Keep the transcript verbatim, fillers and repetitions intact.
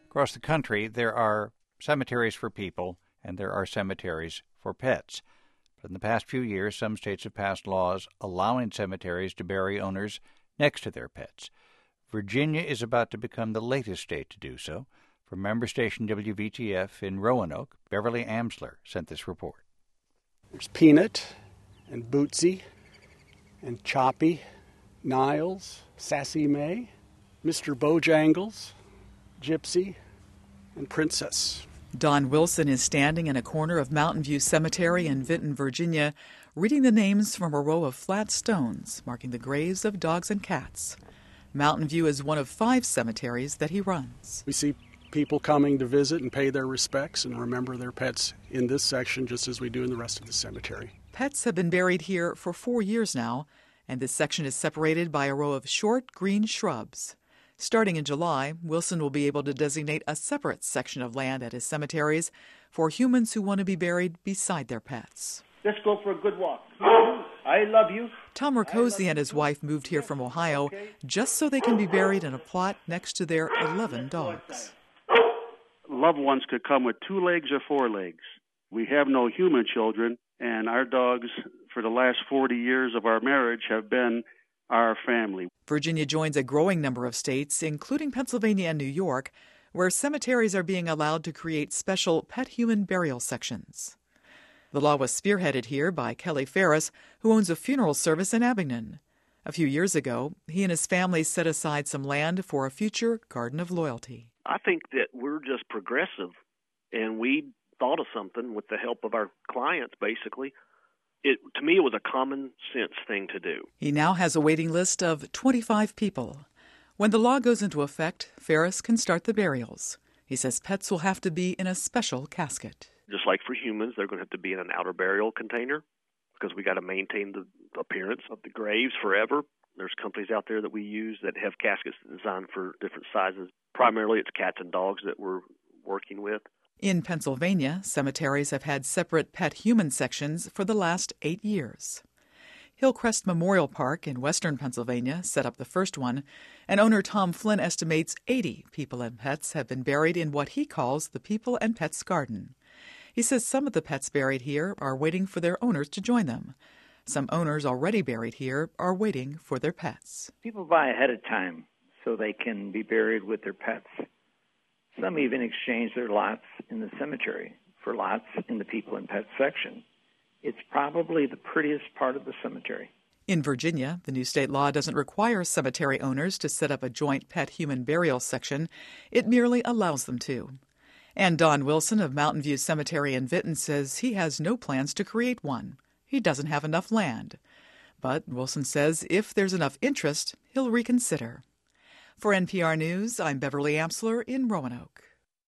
Across the country, there are cemeteries for people and there are cemeteries for pets. But in the past few years, some states have passed laws allowing cemeteries to bury owners next to their pets. Virginia is about to become the latest state to do so. From member station W V T F in Roanoke, Beverly Amsler sent this report. There's Peanut and Bootsy and Choppy, Niles, Sassy May, Mister Bojangles, Gypsy, and Princess. Don Wilson is standing in a corner of Mountain View Cemetery in Vinton, Virginia, reading the names from a row of flat stones marking the graves of dogs and cats. Mountain View is one of five cemeteries that he runs. We see people coming to visit and pay their respects and remember their pets in this section just as we do in the rest of the cemetery. Pets have been buried here for four years now, and this section is separated by a row of short green shrubs. Starting in July, Wilson will be able to designate a separate section of land at his cemeteries for humans who want to be buried beside their pets. Let's go for a good walk. I love you. Tom Rakosi and his wife moved here from Ohio just so they can be buried in a plot next to their eleven dogs. Loved ones could come with two legs or four legs. We have no human children, and our dogs, for the last forty years of our marriage, have been our family. Virginia joins a growing number of states, including Pennsylvania and New York, where cemeteries are being allowed to create special pet-human burial sections. The law was spearheaded here by Kelly Ferris, who owns a funeral service in Abingdon. A few years ago, he and his family set aside some land for a future Garden of Loyalty. I think that we're just progressive, and we thought of something with the help of our clients, basically. It, to me, it was a common sense thing to do. He now has a waiting list of twenty-five people. When the law goes into effect, Ferris can start the burials. He says pets will have to be in a special casket. Just like for humans, they're going to have to be in an outer burial container because we got to maintain the appearance of the graves forever. There's companies out there that we use that have caskets designed for different sizes. Primarily, it's cats and dogs that we're working with. In Pennsylvania, cemeteries have had separate pet-human sections for the last eight years. Hillcrest Memorial Park in western Pennsylvania set up the first one, and owner Tom Flynn estimates eighty people and pets have been buried in what he calls the People and Pets Garden. He says some of the pets buried here are waiting for their owners to join them. Some owners already buried here are waiting for their pets. People buy ahead of time so they can be buried with their pets. Some even exchange their lots in the cemetery for lots in the People and Pets section. It's probably the prettiest part of the cemetery. In Virginia, the new state law doesn't require cemetery owners to set up a joint pet-human burial section. It merely allows them to. And Don Wilson of Mountain View Cemetery in Vinton says he has no plans to create one. He doesn't have enough land. But Wilson says if there's enough interest, he'll reconsider. For N P R News, I'm Beverly Amsler in Roanoke.